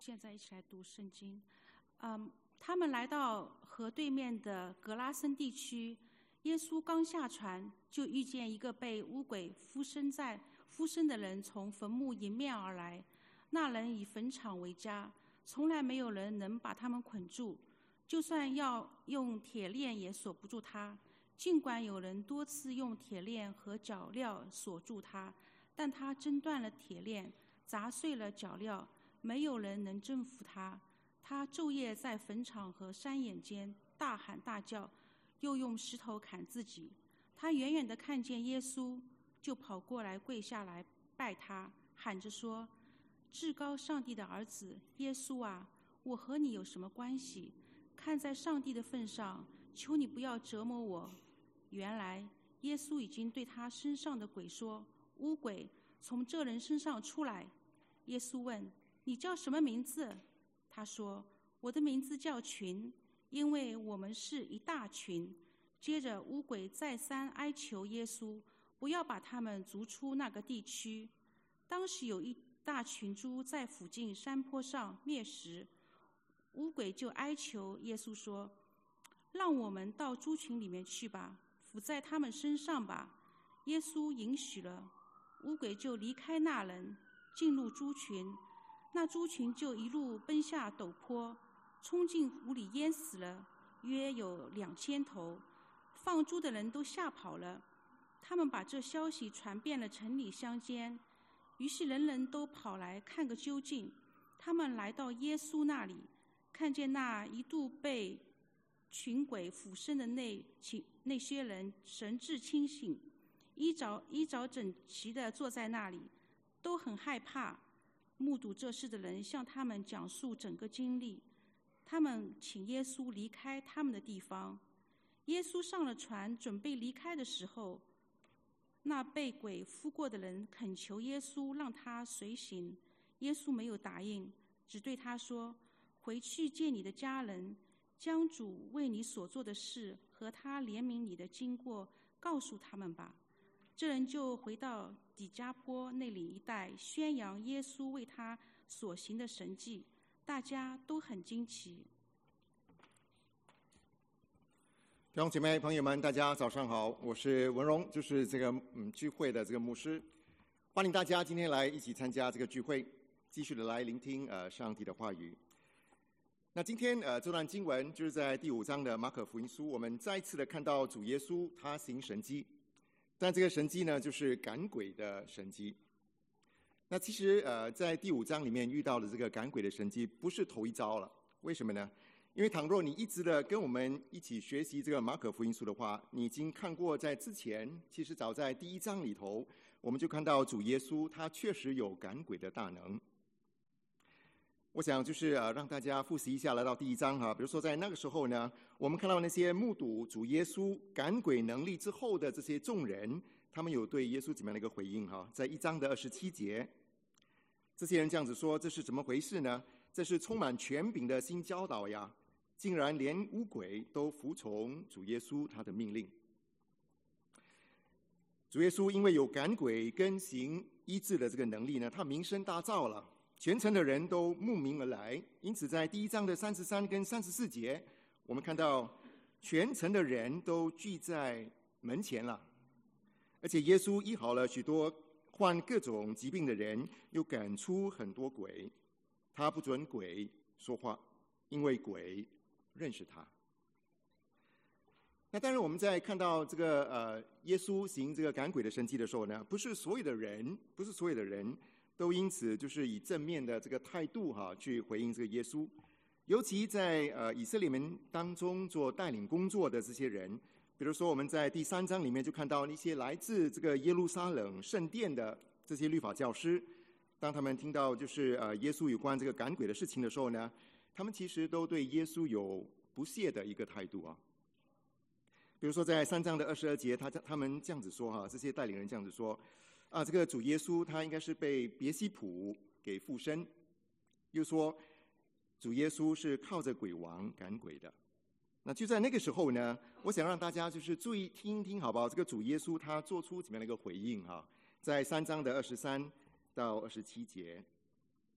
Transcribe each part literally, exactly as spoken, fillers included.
现在一起来读圣经。嗯，他们来到河对面的格拉森地区，耶稣刚下船，就遇见一个被污鬼附身在附身的人从坟墓迎面而来。那人以坟场为家，从来没有人能把他们捆住，就算要用铁链也锁不住他。尽管有人多次用铁链和脚镣锁住他，但他挣断了铁链，砸碎了脚镣，没有人能征服他。他昼夜在坟场和山眼间大喊大叫，又用石头砍自己。他远远地看见耶稣，就跑过来跪下来拜他，喊着说：至高上帝的儿子耶稣啊，我和你有什么关系？看在上帝的份上，求你不要折磨我。原来耶稣已经对他身上的鬼说：污鬼，从这人身上出来。耶稣问：你叫什么名字？他说：我的名字叫群，因为我们是一大群。接着污鬼再三哀求耶稣，不要把他们逐出那个地区。当时有一大群猪在附近山坡上觅食，污鬼就哀求耶稣说：让我们到猪群里面去吧，伏在他们身上吧。耶稣允许了，污鬼就离开那人，进入猪群。那猪群就一路奔下陡坡，冲进湖里淹死了，约有两千头。放猪的人都吓跑了，他们把这消息传遍了城里乡间，于是人人都跑来看个究竟。他们来到耶稣那里，看见那一度被群鬼附身的那那些人神志清醒，衣着衣着整齐地坐在那里，都很害怕。目睹这事的人向他们讲述整个经历，他们请耶稣离开他们的地方。耶稣上了船，准备离开的时候，那被鬼附过的人恳求耶稣让他随行。耶稣没有答应，只对他说：回去见你的家人，将主为你所做的事和他怜悯你的经过告诉他们吧。这人就回到底加坡那里一带，宣扬耶稣为他所行的神迹，大家都很惊奇。 弟兄姐妹朋友们，大家早上好，我是文荣，就是这个嗯聚会的这个牧师。欢迎大家今天来一起参加这个聚会，继续的来聆听呃上帝的话语。那今天呃这段经文就是在第五章的马可福音书，我们再一次的看到主耶稣他行神迹。但这个神迹呢，就是赶鬼的神迹。那其实呃，在第五章里面遇到的这个赶鬼的神迹，不是头一遭了。为什么呢？因为倘若你一直的跟我们一起学习这个马可福音书的话，你已经看过在之前，其实早在第一章里头，我们就看到主耶稣他确实有赶鬼的大能。我想就是呃让大家复习一下，来到第一章哈，比如说在那个时候呢，我们看到那些目睹主耶稣赶鬼能力之后的这些众人，他们有对耶稣怎么样的一个回应哈？在一章的二十七节，这些人这样子说：这是怎么回事呢？这是充满权柄的新教导呀，竟然连污鬼都服从主耶稣他的命令。主耶稣因为有赶鬼跟行医治的这个能力呢，他名声大噪了。全城的人都慕名而来，因此在第一章的三十三跟三十四节，我们看到全城的人都聚在门前了，而且耶稣医好了许多患各种疾病的人，又赶出很多鬼。他不准鬼说话，因为鬼认识他。那当然，我们在看到这个呃耶稣行这个赶鬼的神迹的时候呢，不是所有的人，不是所有的人。都因此就是以正面的这个态度哈去回应这个耶稣，尤其在呃以色列民当中做带领工作的这些人，比如说我们在第三章里面就看到一些来自这个耶路撒冷圣殿的这些律法教师，当他们听到就是呃耶稣有关这个赶鬼的事情的时候呢，他们其实都对耶稣有不屑的一个态度啊。比如说在三章的二十二节，他他们这样子说哈，这些带领人这样子说。啊，这个主耶稣他应该是被别西卜给附身，又说主耶稣是靠着鬼王赶鬼的。那就在那个时候呢，我想让大家就是注意听一听好不好？这个主耶稣他做出怎么样的一个回应哈？在三章的二十三到二十七节，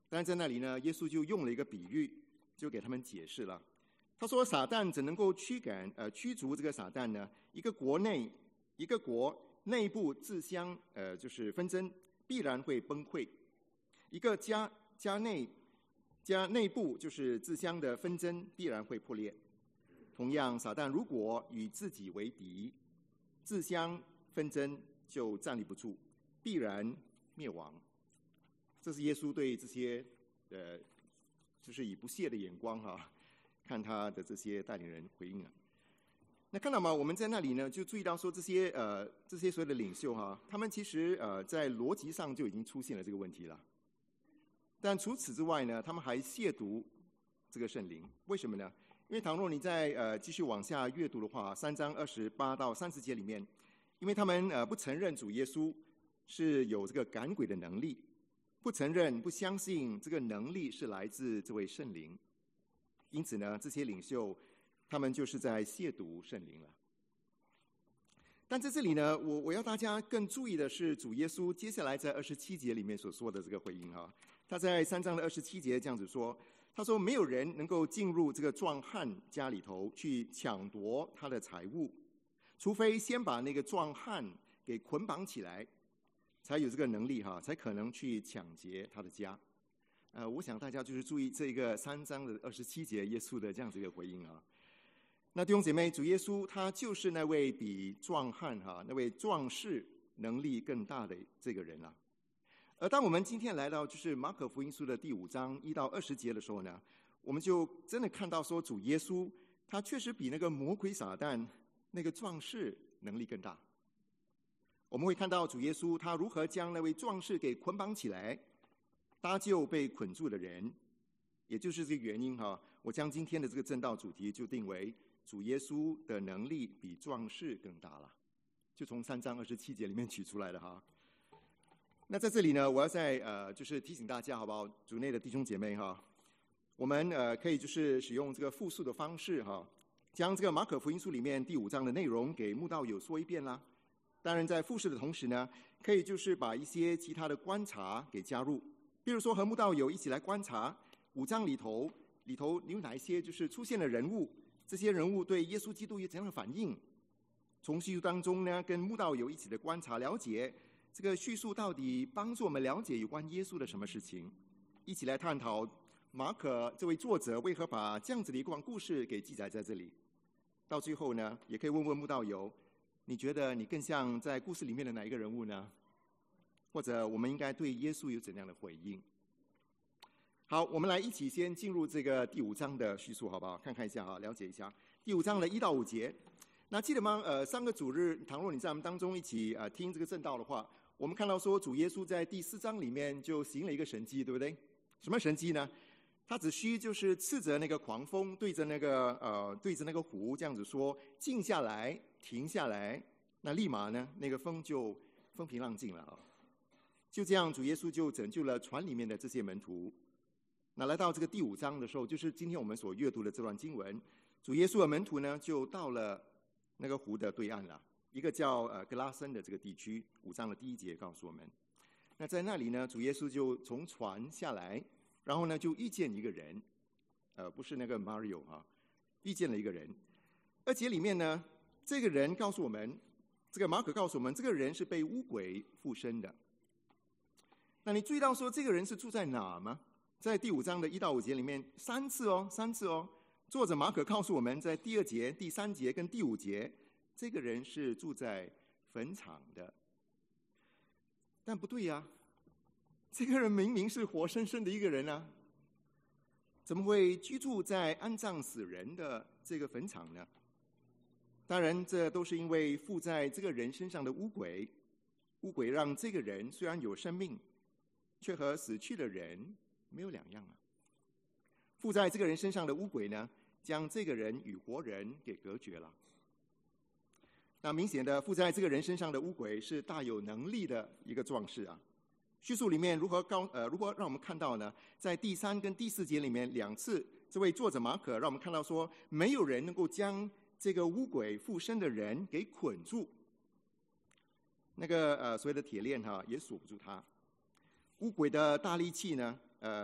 但是在那里呢，耶稣就用了一个比喻，就给他们解释了。他说：“撒旦怎能够驱赶呃驱逐这个撒旦呢？一个国内，一个国内部自相呃就是纷争，必然会崩溃；一个家家内家内部就是自相的纷争，必然会破裂。同样，撒旦如果与自己为敌，自相纷争就站立不住，必然灭亡。”这是耶稣对这些呃，就是以不屑的眼光哈、啊，看他的这些带领人回应啊。那看到吗？我们在那里呢，就注意到说这些呃这些所有的领袖哈、啊，他们其实呃在逻辑上就已经出现了这个问题了。但除此之外呢，他们还亵渎这个圣灵。为什么呢？因为倘若你在呃继续往下阅读的话，三章二十八到三十节里面，因为他们呃不承认主耶稣是有这个赶鬼的能力。不承认、不相信这个能力是来自这位圣灵，因此呢，这些领袖他们就是在亵渎圣灵了。但在这里呢，我我要大家更注意的是，主耶稣接下来在二十七节里面所说的这个回应哈，他在三章的二十七节这样子说，他说：“没有人能够进入这个壮汉家里头去抢夺他的财物，除非先把那个壮汉给捆绑起来。”才有这个能力哈，才可能去抢劫他的家。呃，我想大家就是注意这个三章的二十七节耶稣的这样子一个回应啊。那弟兄姐妹，主耶稣他就是那位比壮汉哈那位壮士能力更大的这个人啊。而当我们今天来到就是马可福音书的第五章一到二十节的时候呢，我们就真的看到说主耶稣他确实比那个魔鬼撒旦那个壮士能力更大。我们会看到主耶稣他如何将那位壮士给捆绑起来，搭救被捆住的人，也就是这个原因哈。我将今天的这个正道主题就定为主耶稣的能力比壮士更大了，就从三章二十七节里面取出来的哈。那在这里呢，我要再呃就是提醒大家好不好，主内的弟兄姐妹哈，我们呃可以就是使用这个复述的方式哈，将这个马可福音书里面第五章的内容给慕道友说一遍啦。当然，在复试的同时呢，可以就是把一些其他的观察给加入，比如说和慕道友一起来观察五章里头里头有哪一些就是出现的人物，这些人物对耶稣基督有怎样的反应？从叙述当中呢，跟慕道友一起的观察了解这个叙述到底帮助我们了解有关耶稣的什么事情，一起来探讨马可这位作者为何把这样子的一段故事给记载在这里。到最后呢，也可以问问慕道友，你觉得你更像在故事里面的哪一个人物呢？或者我们应该对耶稣有怎样的回应？好，我们来一起先进入这个第五章的叙述，好不好？看看一下哈，了解一下第五章的一到五节。那记得吗？呃，上个主日，倘若你在我们当中一起呃听这个正道的话，我们看到说主耶稣在第四章里面就行了一个神迹，对不对？什么神迹呢？他只需就是斥责那个狂风，对着那个呃对着那个湖这样子说，静下来，停下来，那立马呢，那个风就风平浪静了啊。就这样，主耶稣就拯救了船里面的这些门徒。那来到这个第五章的时候，就是今天我们所阅读的这段经文，主耶稣的门徒呢，就到了那个湖的对岸了，一个叫呃格拉森的这个地区。五章的第一节告诉我们，那在那里呢，主耶稣就从船下来，然后呢就遇见一个人，呃，不是那个 Mario 啊，遇见了一个人。而且里面呢，这个人告诉我们，这个马可告诉我们，这个人是被污鬼附身的。那你注意到说这个人是住在哪吗？在第五章的一到五节里面三次哦，三次哦。作者马可告诉我们，在第二节、第三节跟第五节，这个人是住在坟场的。但不对呀、啊，这个人明明是活生生的一个人啊，怎么会居住在安葬死人的这个坟场呢？当然，这都是因为附在这个人身上的污鬼，污鬼让这个人虽然有生命，却和死去的人没有两样啊。附在这个人身上的污鬼呢，将这个人与活人给隔绝了。那明显的，附在这个人身上的污鬼是大有能力的一个壮士啊。叙述里面如何高呃，如何让我们看到呢？在第三跟第四节里面两次，这位作者马可让我们看到说，没有人能够将这个污鬼附身的人给捆住，那个呃所谓的铁链哈、啊、也锁不住他。污鬼的大力气呢，呃，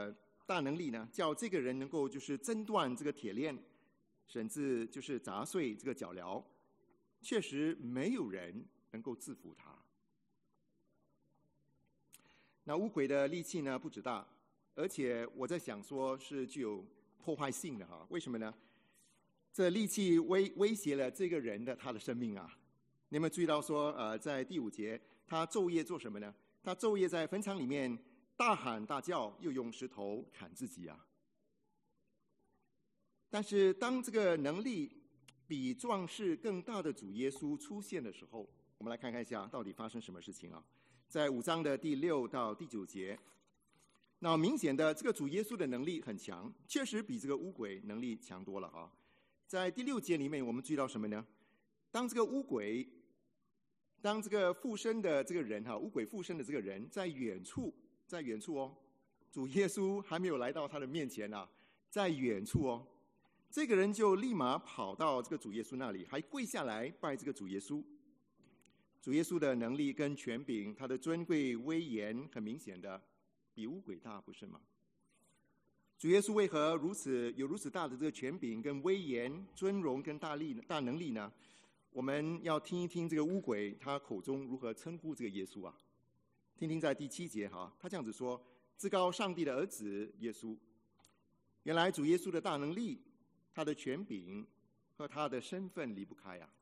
大能力呢，叫这个人能够就是挣断这个铁链，甚至就是砸碎这个脚镣，确实没有人能够制服他。那乌鬼的力气呢不止大，而且我在想说是具有破坏性的哈。为什么呢？这力气威威胁了这个人的他的生命啊。你有没有注意到说，呃，在第五节，他昼夜做什么呢？他昼夜在坟场里面大喊大叫，又用石头砍自己啊。但是当这个能力比壮士更大的主耶稣出现的时候，我们来看看一下到底发生什么事情啊。在五章的第六到第九节，那明显的这个主耶稣的能力很强，确实比这个污鬼能力强多了啊。在第六节里面，我们注意到什么呢？当这个污鬼，当这个附身的这个人哈，污鬼附身的这个人在远处，在远处哦，主耶稣还没有来到他的面前啊，在远处哦，这个人就立马跑到这个主耶稣那里，还跪下来拜这个主耶稣。主耶稣的能力跟权柄，他的尊贵威严，很明显的比污鬼大，不是吗？主耶稣为何如此有如此大的这个权柄、跟威严、尊荣跟大力、大能力呢？我们要听一听这个污鬼他口中如何称呼这个耶稣啊。听听在第七节哈，他这样子说：“至高上帝的儿子耶稣。”原来主耶稣的大能力、他的权柄和他的身份离不开啊。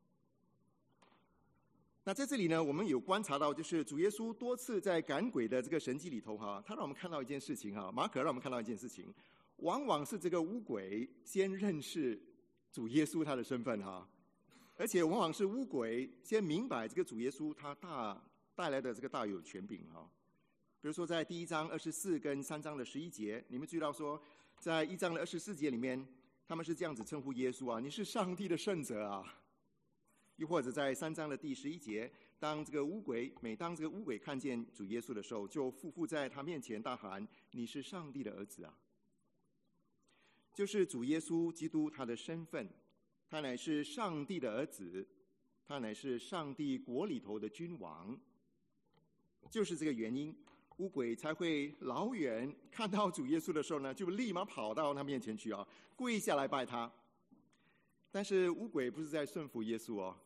那在这里呢，我们有观察到，就是主耶稣多次在赶鬼的这个神迹里头哈，他让我们看到一件事情哈，马可让我们看到一件事情，往往是这个污鬼先认识主耶稣他的身份哈，而且往往是污鬼先明白这个主耶稣他大带来的这个大有权柄哈。比如说在第一章二十四跟三章的十一节，你们注意到说，在一章的二十四节里面，他们是这样子称呼耶稣啊，你是上帝的圣者啊。又或者在三章的第十一节，当这个污鬼，每当这个污鬼看见主耶稣的时候，就匍匐在他面前大喊：“你是上帝的儿子啊！”就是主耶稣基督他的身份，他乃是上帝的儿子，他乃是上帝国里头的君王。就是这个原因，污鬼才会老远看到主耶稣的时候呢，就立马跑到他面前去啊，跪下来拜他。但是污鬼不是在顺服耶稣哦，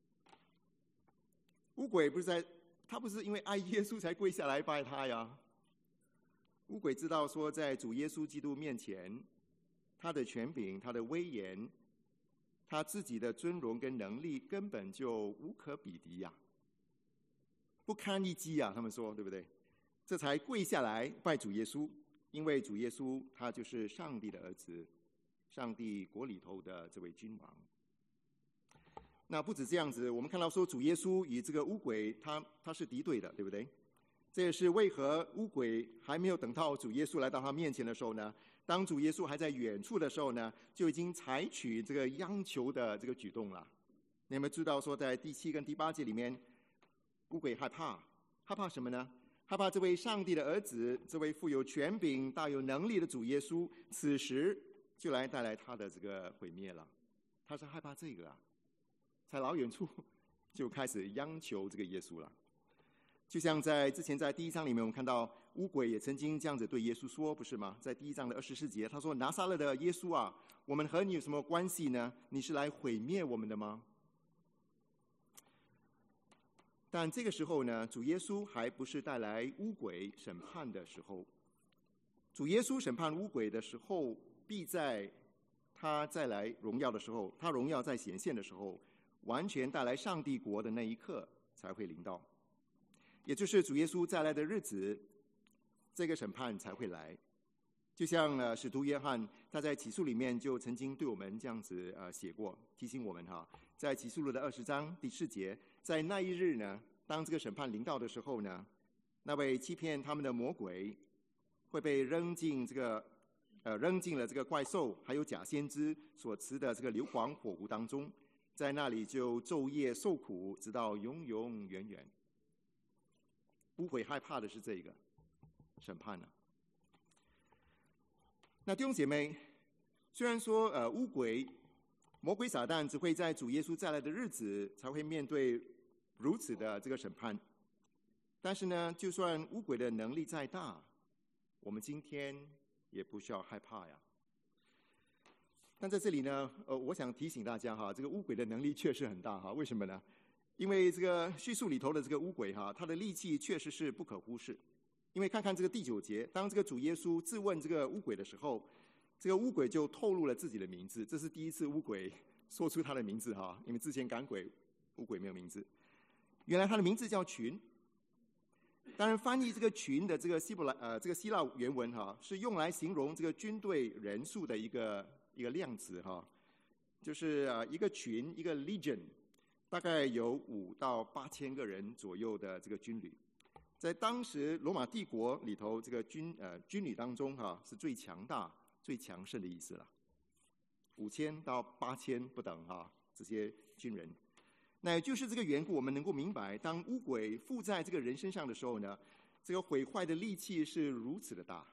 污鬼不是在，他不是因为爱耶稣才跪下来拜他呀。污鬼知道说，在主耶稣基督面前，他的权柄、他的威严、他自己的尊荣跟能力根本就无可比敌呀，不堪一击呀。他们说，对不对？这才跪下来拜主耶稣，因为主耶稣他就是上帝的儿子。上帝国里头的这位君王。那不止这样子，我们看到说主耶稣与这个污鬼他他是敌对的，对不对？这也是为何污鬼还没有等到主耶稣来到他面前的时候呢，当主耶稣还在远处的时候呢，就已经采取这个央求的这个举动了。你有没有知道说，在第七跟第八节里面，污鬼害怕，害怕什么呢？害怕这位上帝的儿子，这位富有权柄、大有能力的主耶稣，此时就来带来他的这个毁灭了。他是害怕这个啊，在老远处就开始央求这个耶稣了。就像在之前在第一章里面，我们看到污鬼也曾经这样子对耶稣说，不是吗？在第一章的二十四节，他说：“拿撒勒的耶稣啊，我们和你有什么关系呢？你是来毁灭我们的吗？”但这个时候呢，主耶稣还不是带来污鬼审判的时候。主耶稣审判污鬼的时候，必在他再来荣耀的时候，他荣耀在显现的时候，完全带来上帝国的那一刻才会临到。也就是主耶稣再来的日子，这个审判才会来。就像呃使徒约翰他在启示里面就曾经对我们这样子呃写过，提醒我们哈，在启示录的二十章第四节，在那一日呢，当这个审判临到的时候呢，那位欺骗他们的魔鬼会被扔进这个呃扔进了这个怪兽还有假先知所持的这个硫磺火湖当中，在那里就昼夜受苦，直到永永远远。污鬼害怕的是这个审判呢、啊。那弟兄姐妹，虽然说呃污鬼、魔鬼撒旦只会在主耶稣再来的日子才会面对如此的这个审判，但是呢，就算污鬼的能力再大，我们今天也不需要害怕呀。但在这里呢，呃，我想提醒大家哈，这个污鬼的能力确实很大哈。为什么呢？因为这个叙述里头的这个污鬼哈，他的力气确实是不可忽视。因为看看这个第九节，当这个主耶稣质问这个污鬼的时候，这个污鬼就透露了自己的名字。这是第一次污鬼说出他的名字哈，因为之前赶鬼污鬼没有名字。原来他的名字叫群。当然，翻译这个群的这个希伯来呃这个希腊原文哈，是用来形容这个军队人数的一个一个量词哈，就是啊一个群一个 legion， 大概有五到八千个人左右的这个军旅，在当时罗马帝国里头，这个军呃军旅当中哈是最强大、最强盛的意思了。五千到八千不等哈，这些军人。那也就是这个缘故，我们能够明白，当污鬼附在这个人身上的时候呢，这个毁坏的力气是如此的大。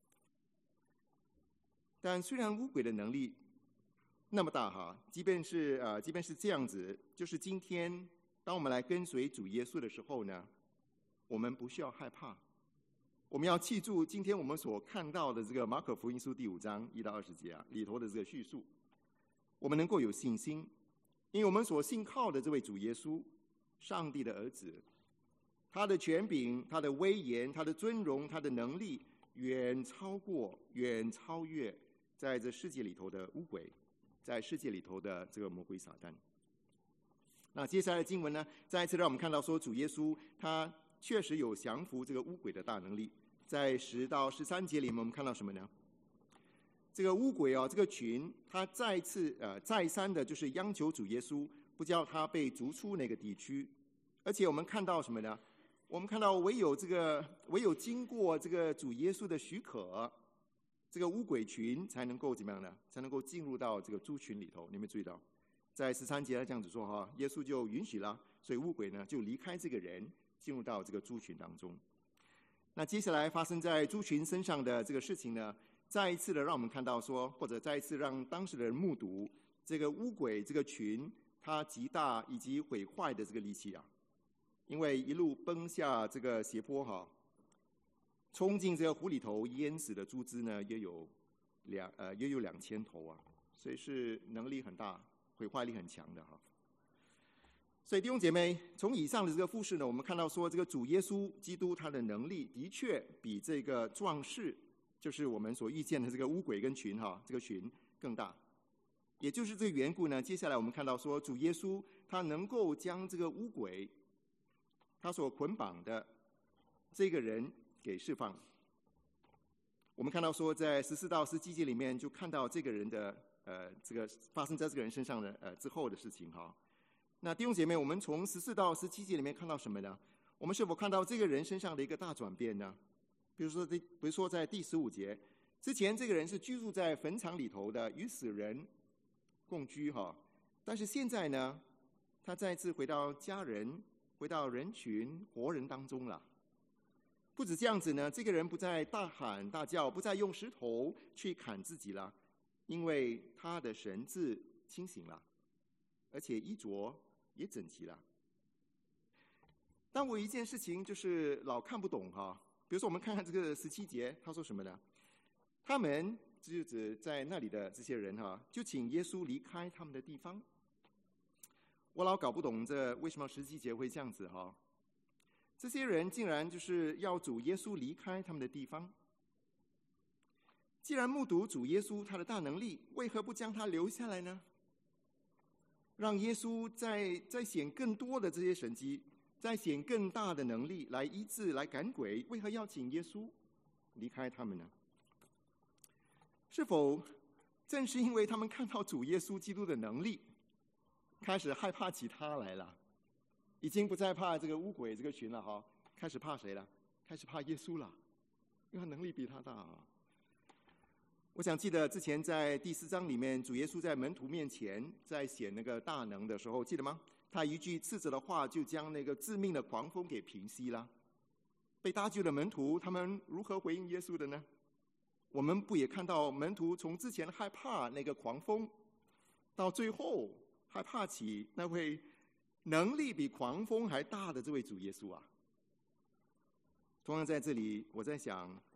但虽然污鬼的能力那么大哈，即便是呃，即便是这样子，就是今天当我们来跟随主耶稣的时候呢，我们不需要害怕。我们要记住今天我们所看到的这个马可福音书第五章一到二十节啊里头的这个叙述，我们能够有信心。因为我们所信靠的这位主耶稣，上帝的儿子，他的权柄、他的威严、他的尊荣、他的能力，远超过、远超越在这世界里头的污鬼，在世界里头的这个魔鬼撒旦。那接下来的经文呢，再一次让我们看到说，主耶稣他确实有降服这个污鬼的大能力。在十到十三节里面，我们看到什么呢？这个污鬼啊，这个群，他再次呃再三的，就是央求主耶稣不叫他被逐出那个地区，而且我们看到什么呢？我们看到唯有这个唯有经过这个主耶稣的许可，这个污鬼群才能够怎么样呢？才能够进入到这个猪群里头。你们注意到，在十三节他这样子说哈，耶稣就允许了，所以污鬼呢就离开这个人，进入到这个猪群当中。那接下来发生在猪群身上的这个事情呢？再一次的让我们看到说，或者再一次让当时的人目睹这个污鬼这个群它极大以及毁坏的这个力气啊，因为一路奔下这个斜坡哈，冲进这个湖里头淹死的猪只呢，约有两呃约有两千头啊，所以是能力很大、毁坏力很强的哈。所以弟兄姐妹，从以上的这个故事呢，我们看到说，这个主耶稣基督他的能力的确比这个壮士。就是我们所遇见的这个污鬼跟群哈，这个群更大，也就是这个缘故呢。接下来我们看到说，主耶稣他能够将这个污鬼他所捆绑的这个人给释放。我们看到说，在十四到十七节里面就看到这个人的呃这个发生在这个人身上的呃之后的事情哈。那弟兄姐妹，我们从十四到十七节里面看到什么呢？我们是否看到这个人身上的一个大转变呢？比如说，比如说，在第十五节之前，这个人是居住在坟场里头的，与死人共居哈。但是现在呢，他再次回到家人、回到人群、活人当中了。不止这样子呢，这个人不再大喊大叫，不再用石头去砍自己了，因为他的神志清醒了，而且衣着也整齐了。但我一件事情就是老看不懂哈。比如说，我们看看这个十七节，他说什么呢？他们就是指在那里的这些人哈，就请耶稣离开他们的地方。我老搞不懂这为什么十七节会这样子哈？这些人竟然就是要主耶稣离开他们的地方。既然目睹主耶稣他的大能力，为何不将他留下来呢？让耶稣再再显更多的这些神迹。再显更大的能力来医治、来赶鬼，为何要请耶稣离开他们呢？是否正是因为他们看到主耶稣基督的能力，开始害怕起他来了，已经不再怕这个污鬼这个群了哈，开始怕谁了？开始怕耶稣了，因为他能力比他大啊。我想记得之前在第四章里面，主耶稣在门徒面前在显那个大能的时候，记得吗？他一句斥责的话，就将那个致命的狂风给平息了。被搭救的门徒，他们如何回应耶稣的呢？我们不也看到门徒从之前害怕那个狂风，到最后害怕起那位能力比狂风还大的这位主耶稣啊？同样在这里，我在想，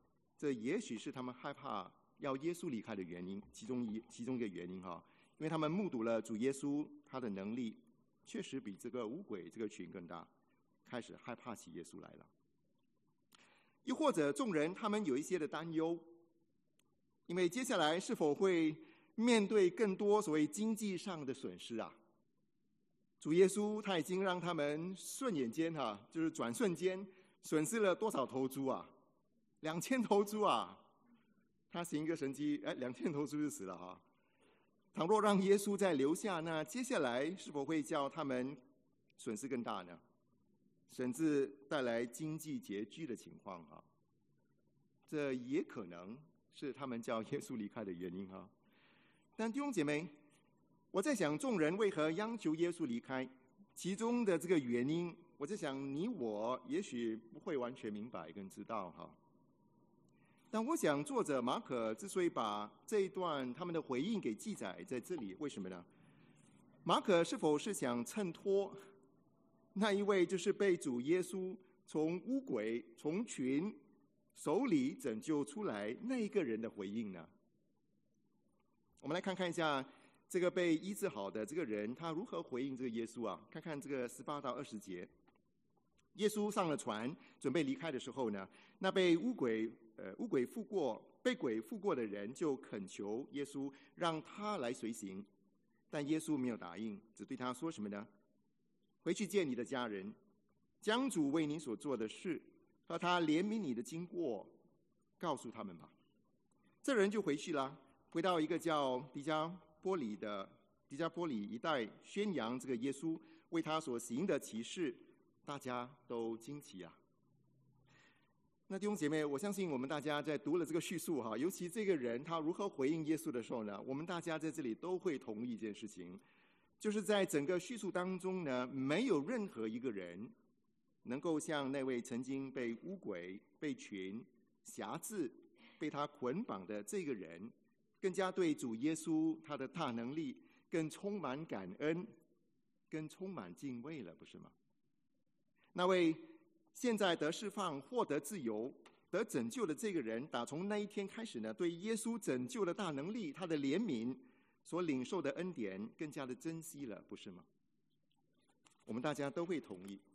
这也许是他们害怕要耶稣离开的原因，其中一其中一个原因哈，因为他们目睹了主耶稣他的能力确实比这个污鬼这个群更大，开始害怕起耶稣来了。又或者众人他们有一些的担忧，因为接下来是否会面对更多所谓经济上的损失啊？主耶稣他已经让他们瞬眼间哈、啊，就是转瞬间损失了多少头猪啊？两千头猪啊！他行一个神迹，哎，两千头猪就死了哈、啊。倘若让耶稣再留下，那接下来是否会叫他们损失更大呢？甚至带来经济拮据的情况哈，这也可能是他们叫耶稣离开的原因哈。但弟兄姐妹，我在想，众人为何央求耶稣离开？其中的这个原因，我在想，你我也许不会完全明白跟知道哈。但我想，作者马可之所以把这一段他们的回应给记载在这里，为什么呢？马可是否是想衬托那一位就是被主耶稣从污鬼从群手里拯救出来那一个人的回应呢？我们来看看一下这个被医治好的这个人他如何回应这个耶稣啊？看看这个十八到二十节。耶稣上了船准备离开的时候呢，那被污鬼呃污鬼附过被鬼附过的人就恳求耶稣让他来随行，但耶稣没有答应，只对他说什么呢？回去见你的家人，将主为你所做的事和他怜悯你的经过告诉他们吧。这人就回去了，回到一个叫迪加波里的迪加波里一带，宣扬这个耶稣为他所行的奇事，大家都惊奇啊。那弟兄姐妹，我相信我们大家在读了这个叙述哈，尤其这个人他如何回应耶稣的时候呢，我们大家在这里都会同意一件事情，就是在整个叙述当中呢，没有任何一个人能够像那位曾经被污鬼、被群辖制、被他捆绑的这个人，更加对主耶稣他的大能力更充满感恩，更充满敬畏了，不是吗？那位现在得释放、获得自由、得拯救的这个人，打从那一天开始呢，对耶稣拯救的大能力、他的怜悯所领受的恩典更加的珍惜了，不是吗？我们大家都会同意，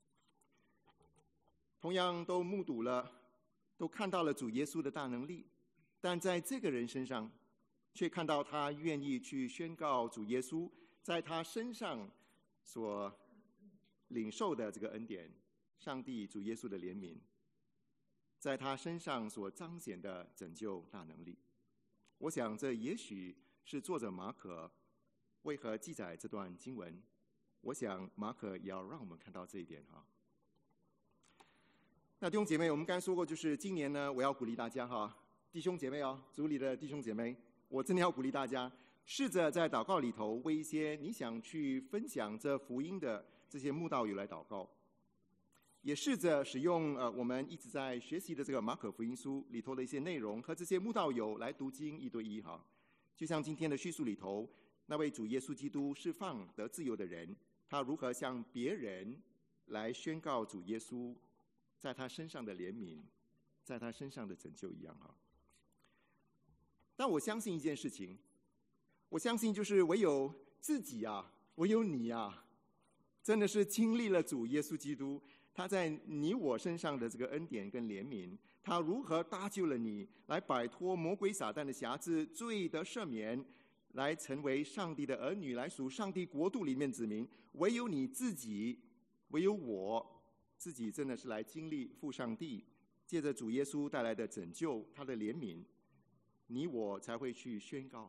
同样都目睹了，都看到了主耶稣的大能力，但在这个人身上却看到他愿意去宣告主耶稣在他身上所领受的这个恩典，上帝主耶稣的怜悯在他身上所彰显的拯救大能力。我想这也许是作者马可为何记载这段经文，我想马可也要让我们看到这一点哈。那弟兄姐妹，我们刚才说过，就是今年呢，我要鼓励大家哈，弟兄姐妹哦，组里的弟兄姐妹，我真的要鼓励大家，试着在祷告里头为一些你想去分享这福音的这些慕道友来祷告，也试着使用呃我们一直在学习的这个马可福音书里头的一些内容，和这些慕道友来读经一对一哈。就像今天的叙述里头，那位主耶稣基督释放得自由的人，他如何向别人来宣告主耶稣在他身上的怜悯，在他身上的拯救一样哈。但我相信一件事情，我相信就是唯有自己啊，唯有你啊，真的是经历了主耶稣基督他在你我身上的这个恩典跟怜悯，他如何搭救了你，来摆脱魔鬼撒旦的辖制，罪得赦免，来成为上帝的儿女，来属上帝国度里面子民。唯有你自己，唯有我自己，真的是来经历父上帝借着主耶稣带来的拯救，他的怜悯，你我才会去宣告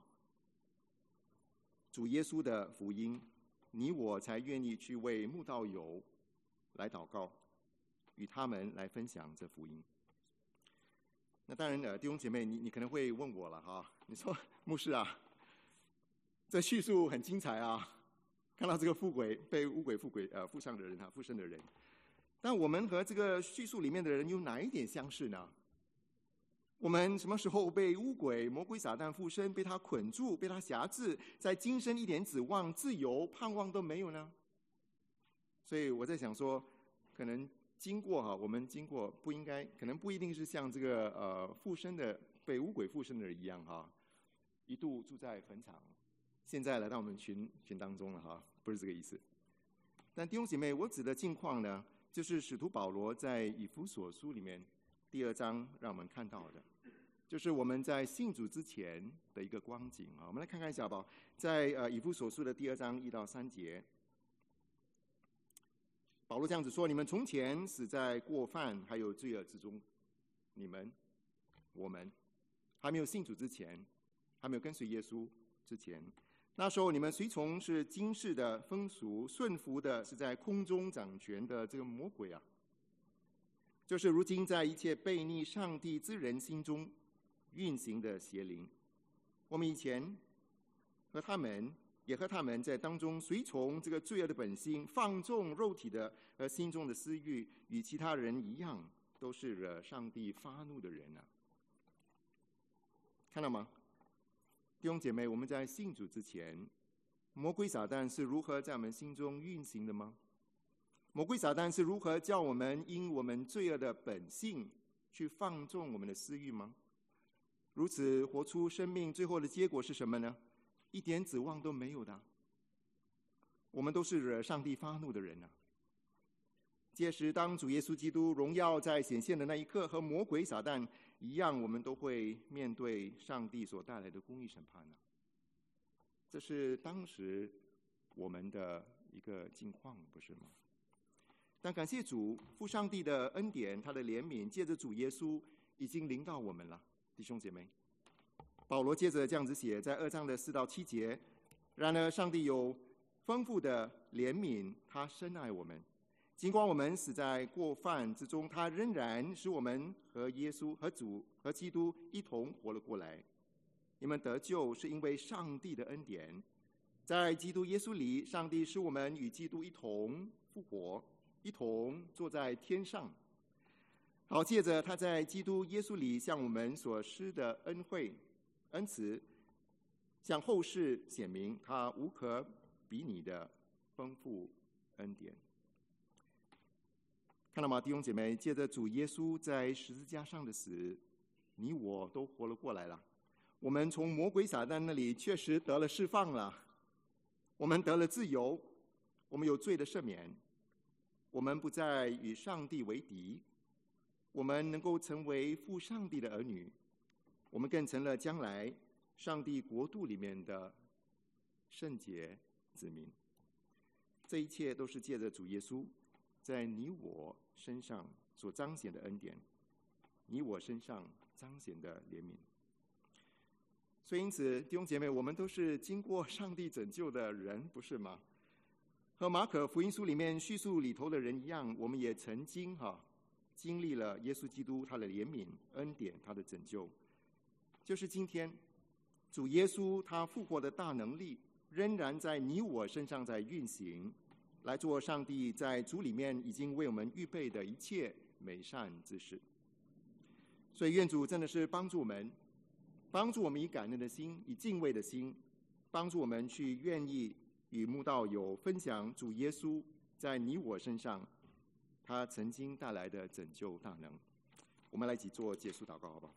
主耶稣的福音，你我才愿意去为慕道友来祷告，与他们来分享这福音。那当然呢，弟兄姐妹，你你可能会问我了哈，你说牧师啊，这叙述很精彩啊，看到这个附鬼被污鬼附鬼呃附上的人啊，附身的人，但我们和这个叙述里面的人有哪一点相似呢？我们什么时候被污鬼、魔鬼撒旦附身，被他捆住，被他辖制，在今生一点指望、自由、盼望都没有呢？所以我在想说，可能经过哈，我们经过不应该，可能不一定是像这个呃附身的被污鬼附身的人一样哈，一度住在坟场，现在来到我们群群当中了哈，不是这个意思。但弟兄姐妹，我指的境况呢，就是使徒保罗在以弗所书里面第二章让我们看到的，就是我们在信主之前的一个光景啊。我们来看看一下吧，在呃以弗所书的第二章一到三节。保罗这样子说：你们从前死在过犯还有罪恶之中，你们我们还没有信主之前，还没有跟随耶稣之前，那时候你们随从是今世的风俗，顺服的是在空中掌权的这个魔鬼啊，就是如今在一切悖逆上帝之人心中运行的邪灵。我们以前和他们也和他们在当中随从这个罪恶的本性，放纵肉体的和心中的私欲，与其他人一样，都是惹上帝发怒的人啊。看到吗？弟兄姐妹，我们在信主之前，魔鬼撒旦是如何在我们心中运行的吗？魔鬼撒旦是如何叫我们因我们罪恶的本性去放纵我们的私欲吗？如此活出生命，最后的结果是什么呢？一点指望都没有的。我们都是惹上帝发怒的人啊。届时当主耶稣基督荣耀在显现的那一刻，和魔鬼撒旦一样，我们都会面对上帝所带来的公义审判啊。这是当时我们的一个境况，不是吗？但感谢主，父上帝的恩典，他的怜悯，借着主耶稣已经临到我们了，弟兄姐妹。保罗接着这样子写，在二章的四到七节：然而上帝有丰富的怜悯，他深爱我们，尽管我们死在过犯之中，他仍然使我们和耶稣、和主、和基督一同活了过来。你们得救是因为上帝的恩典，在基督耶稣里，上帝使我们与基督一同复活，一同坐在天上。好，借着他在基督耶稣里向我们所施的恩惠、恩慈，向后世显明他无可比拟的丰富恩典。看到吗，弟兄姐妹？借着主耶稣在十字架上的死，你我都活了过来了。我们从魔鬼撒旦那里确实得了释放了，我们得了自由，我们有罪的赦免，我们不再与上帝为敌，我们能够成为父上帝的儿女，我们更成了将来上帝国度里面的圣洁子民。这一切都是借着主耶稣在你我身上所彰显的恩典，你我身上彰显的怜悯。所以因此，弟兄姐妹，我们都是经过上帝拯救的人，不是吗？和马可福音书里面叙述里头的人一样，我们也曾经哈、啊、经历了耶稣基督他的怜悯、恩典、他的拯救。就是今天，主耶稣他复活的大能力仍然在你我身上在运行，来做上帝在主里面已经为我们预备的一切美善之事。所以愿主真的是帮助我们，帮助我们以感恩的心，以敬畏的心，帮助我们去愿意与慕道友分享主耶稣在你我身上他曾经带来的拯救大能。我们来一起做结束祷告，好不好？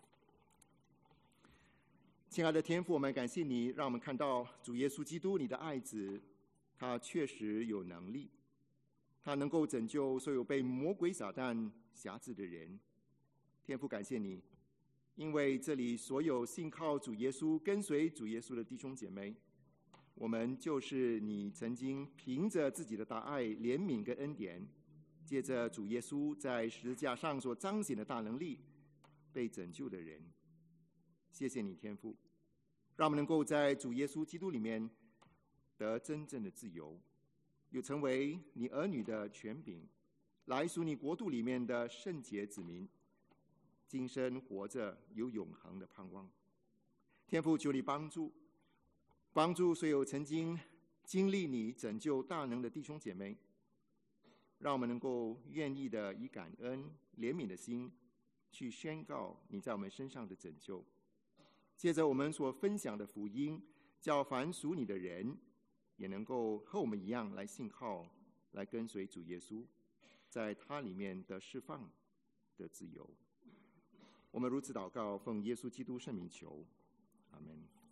亲爱的天父，我们感谢你，让我们看到主耶稣基督你的爱子，他确实有能力，他能够拯救所有被魔鬼撒旦辖制的人。天父，感谢你，因为这里所有信靠主耶稣、跟随主耶稣的弟兄姐妹，我们就是你曾经凭着自己的大爱、怜悯跟恩典，借着主耶稣在十字架上所彰显的大能力被拯救的人。谢谢你，天父，让我们能够在主耶稣基督里面得真正的自由，又成为你儿女的权柄，来属你国度里面的圣洁子民，今生活着有永恒的盼望。天父，求你帮助帮助所有曾经经历你拯救大能的弟兄姐妹，让我们能够愿意的以感恩怜悯的心去宣告你在我们身上的拯救。借着我们所分享的福音，叫凡属你的人也能够和我们一样来信靠，来跟随主耶稣， 在他里面的释放的自由。我们如此祷告，奉耶稣基督圣名求，阿门。